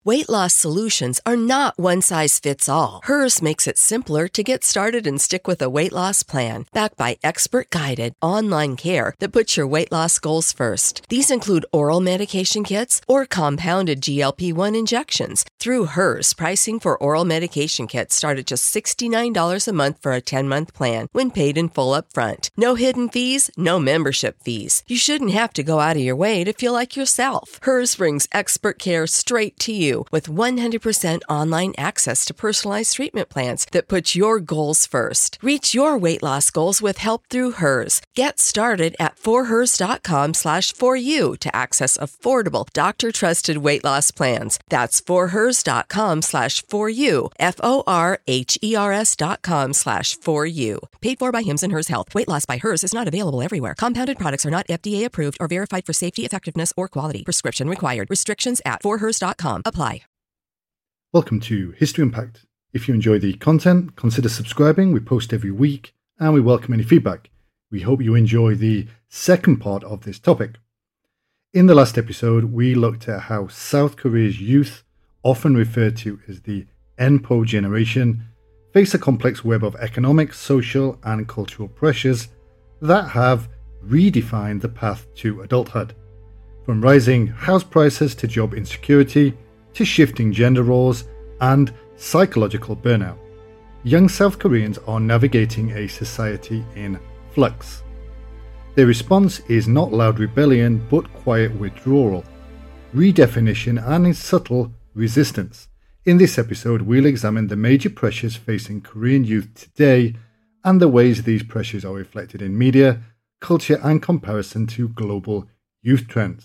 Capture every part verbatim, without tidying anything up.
Weight loss solutions are not one size fits all. Hers makes it simpler to get started and stick with a weight loss plan, backed by expert-guided online care that puts your weight loss goals first. These include oral medication kits or compounded G L P one injections. Through Hers, pricing for oral medication kits start at just sixty-nine dollars a month for a ten-month plan when paid in full upfront. No hidden fees, no membership fees. You shouldn't have to go out of your way to feel like yourself. Hers brings expert care straight to you with one hundred percent online access to personalized treatment plans that put your goals first. Reach your weight loss goals with help through Hers. Get started at forhers.com slash for you to access affordable, doctor-trusted weight loss plans. That's forhers.com slash for you, F O R H E R S dot com slash for you. Paid for by Hims and Hers Health. Weight loss by Hers is not available everywhere. Compounded products are not F D A approved or verified for safety, effectiveness, or quality. Prescription required. Restrictions at for hers dot com apply. Welcome to History Impact. If you enjoy the content, consider subscribing. We post every week and we welcome any feedback. We hope you enjoy the second part of this topic. In the last episode, we looked at how South Korea's youth, often referred to as the N P O generation, face a complex web of economic, social, and cultural pressures that have redefined the path to adulthood. From rising house prices to job insecurity, to shifting gender roles and psychological burnout, young South Koreans are navigating a society in flux. Their response is not loud rebellion but quiet withdrawal, redefinition and subtle resistance. In this episode, we'll examine the major pressures facing Korean youth today and the ways these pressures are reflected in media, culture and comparison to global youth trends.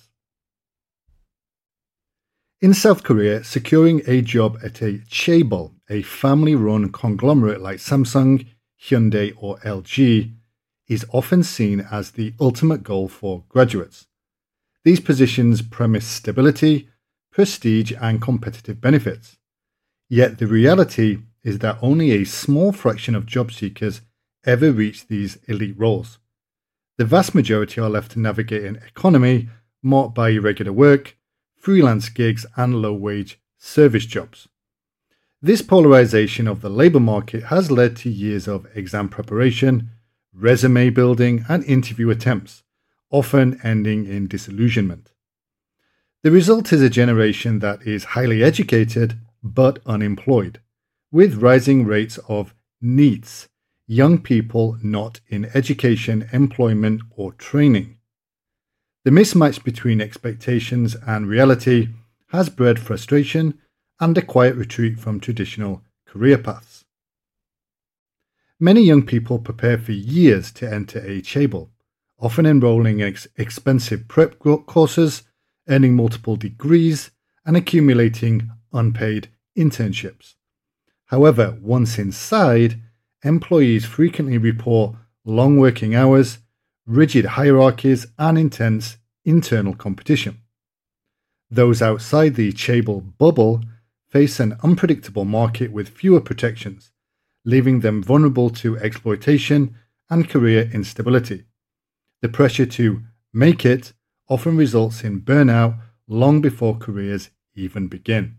In South Korea, securing a job at a chaebol, a family-run conglomerate like Samsung, Hyundai or L G, is often seen as the ultimate goal for graduates. These positions promise stability, prestige and competitive benefits. Yet the reality is that only a small fraction of job seekers ever reach these elite roles. The vast majority are left to navigate an economy marked by irregular work, freelance gigs and low-wage service jobs. This polarization of the labour market has led to years of exam preparation, resume building and interview attempts, often ending in disillusionment. The result is a generation that is highly educated but unemployed, with rising rates of NEETs, young people not in education, employment or training. The mismatch between expectations and reality has bred frustration and a quiet retreat from traditional career paths. Many young people prepare for years to enter a chaebol, often enrolling in ex- expensive prep courses, earning multiple degrees, and accumulating unpaid internships. However, once inside, employees frequently report long working hours, rigid hierarchies, and intense internal competition. Those outside the chaebol bubble face an unpredictable market with fewer protections, leaving them vulnerable to exploitation and career instability. The pressure to make it often results in burnout long before careers even begin.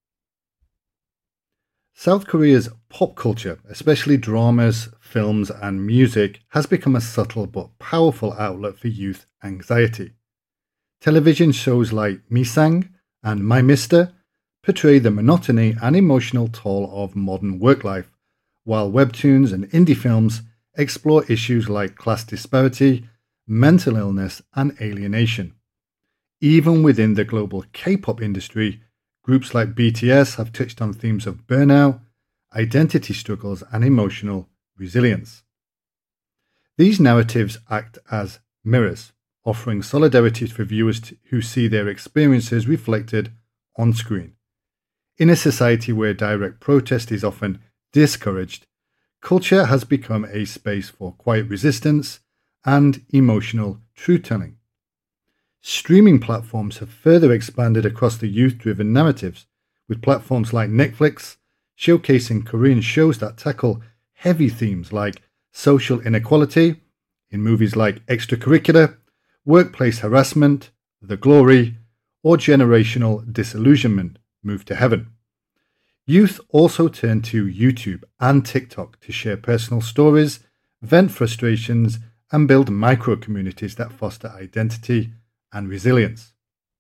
South Korea's pop culture, especially dramas, films and music, has become a subtle but powerful outlet for youth anxiety. Television shows like Misang and My Mister portray the monotony and emotional toll of modern work life, while webtoons and indie films explore issues like class disparity, mental illness and alienation. Even within the global K-pop industry, groups like B T S have touched on themes of burnout, identity struggles, and emotional resilience. These narratives act as mirrors, offering solidarity for viewers who see their experiences reflected on screen. In a society where direct protest is often discouraged, culture has become a space for quiet resistance and emotional truth-telling. Streaming platforms have further expanded across the youth-driven narratives, with platforms like Netflix showcasing Korean shows that tackle heavy themes like social inequality, in movies like Extracurricular, workplace harassment, The Glory, or generational disillusionment move to heaven. Youth also turn to YouTube and TikTok to share personal stories, vent frustrations, and build micro-communities that foster identity and resilience.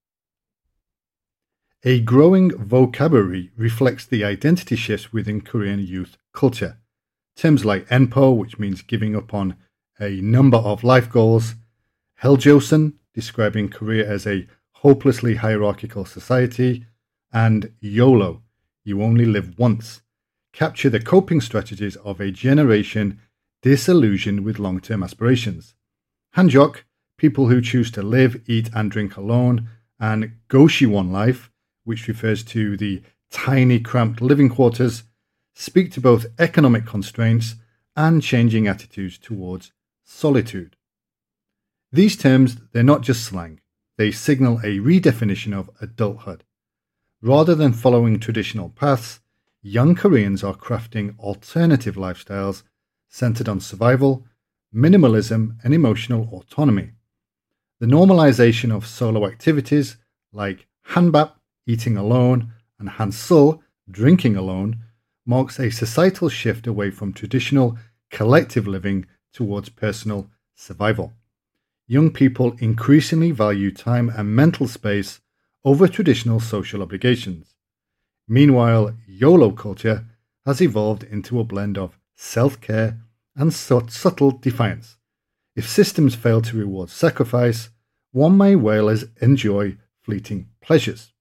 A growing vocabulary reflects the identity shifts within Korean youth culture. Terms like enpo, which means giving up on a number of life goals, Heljoseon, describing Korea as a hopelessly hierarchical society, and YOLO, you only live once, capture the coping strategies of a generation disillusioned with long-term aspirations. Hanjok, people who choose to live, eat, and drink alone, and Goshiwon life, which refers to the tiny, cramped living quarters, speak to both economic constraints and changing attitudes towards solitude. These terms, they're not just slang, they signal a redefinition of adulthood. Rather than following traditional paths, young Koreans are crafting alternative lifestyles centered on survival, minimalism, and emotional autonomy. The normalization of solo activities like hanbap, eating alone, and hansul, drinking alone, marks a societal shift away from traditional collective living towards personal survival. Young people increasingly value time and mental space over traditional social obligations. Meanwhile, YOLO culture has evolved into a blend of self-care and subtle defiance. If systems fail to reward sacrifice, one may well as enjoy fleeting pleasures.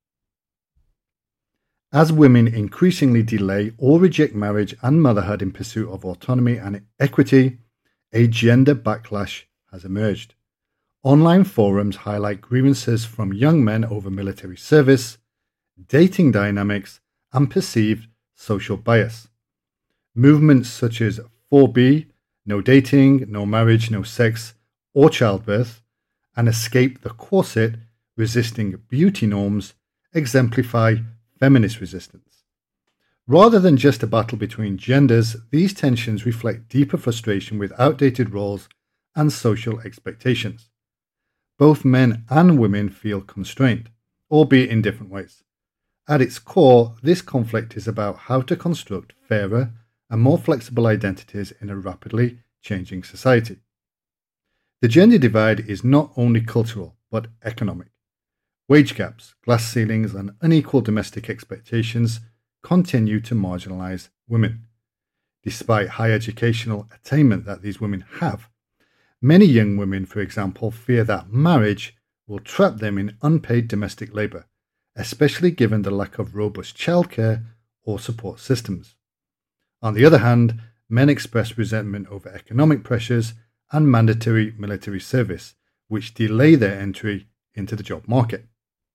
As women increasingly delay or reject marriage and motherhood in pursuit of autonomy and equity, a gender backlash has emerged. Online forums highlight grievances from young men over military service, dating dynamics, and perceived social bias. Movements such as four B, no dating, no marriage, no sex, or childbirth, and escape the corset, resisting beauty norms, exemplify feminist resistance. Rather than just a battle between genders, these tensions reflect deeper frustration with outdated roles and social expectations. Both men and women feel constrained, albeit in different ways. At its core, this conflict is about how to construct fairer and more flexible identities in a rapidly changing society. The gender divide is not only cultural, but economic. Wage gaps, glass ceilings, and unequal domestic expectations continue to marginalize women. Despite high educational attainment that these women have, many young women, for example, fear that marriage will trap them in unpaid domestic labor, especially given the lack of robust childcare or support systems. On the other hand, men express resentment over economic pressures and mandatory military service, which delay their entry into the job market.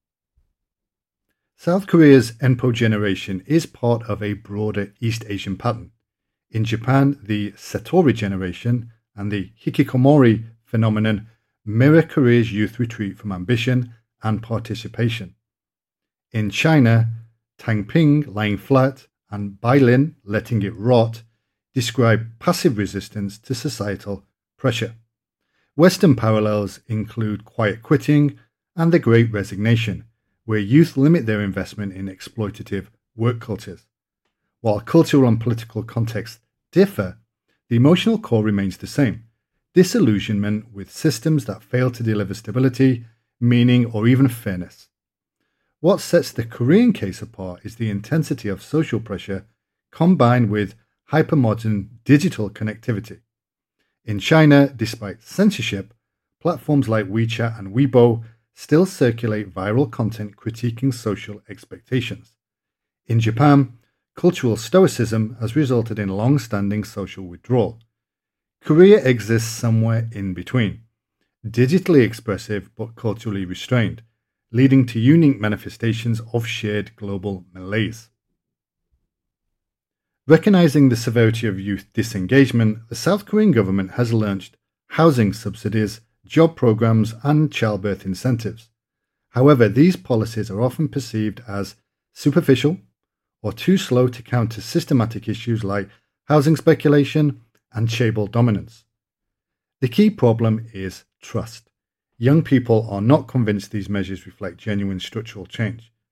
South Korea's enpo generation is part of a broader East Asian pattern. In Japan, the Satori generation and the hikikomori phenomenon mirror Korea's youth retreat from ambition and participation. In China, Tangping, lying flat, and Bailin, letting it rot, describe passive resistance to societal pressure. Western parallels include quiet quitting and the Great Resignation, where youth limit their investment in exploitative work cultures. While cultural and political contexts differ, the emotional core remains the same: disillusionment with systems that fail to deliver stability, meaning, or even fairness. What sets the Korean case apart is the intensity of social pressure combined with hypermodern digital connectivity. In China, despite censorship, platforms like WeChat and Weibo still circulate viral content critiquing social expectations. In Japan, cultural stoicism has resulted in long-standing social withdrawal. Korea exists somewhere in between, digitally expressive but culturally restrained, leading to unique manifestations of shared global malaise. Recognizing the severity of youth disengagement, the South Korean government has launched housing subsidies, job programs, and childbirth incentives. However, these policies are often perceived as superficial or too slow to counter systematic issues like housing speculation and chaebol dominance. The key problem is trust. Young people are not convinced these measures reflect genuine structural change.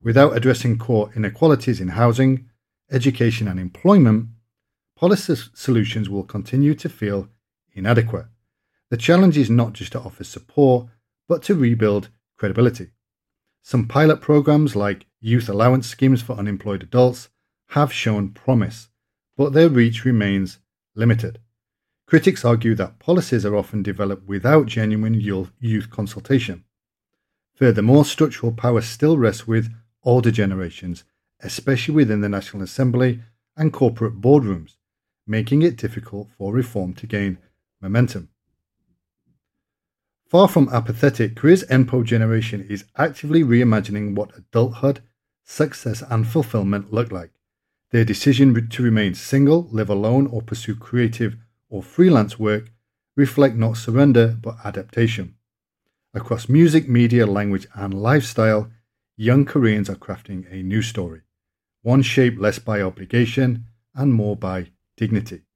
Without addressing core inequalities in housing, education and employment, policy solutions will continue to feel inadequate. The challenge is not just to offer support, but to rebuild credibility. Some pilot programs like youth allowance schemes for unemployed adults have shown promise, but their reach remains limited. Critics argue that policies are often developed without genuine youth consultation. Furthermore, structural power still rests with older generations, especially within the National Assembly and corporate boardrooms, making it difficult for reform to gain momentum. Far from apathetic, Korea's N P O generation is actively reimagining what adulthood, success and fulfillment look like. Their decision to remain single, live alone or pursue creative or freelance work reflect not surrender but adaptation. Across music, media, language and lifestyle, young Koreans are crafting a new story, one shaped less by obligation and more by dignity.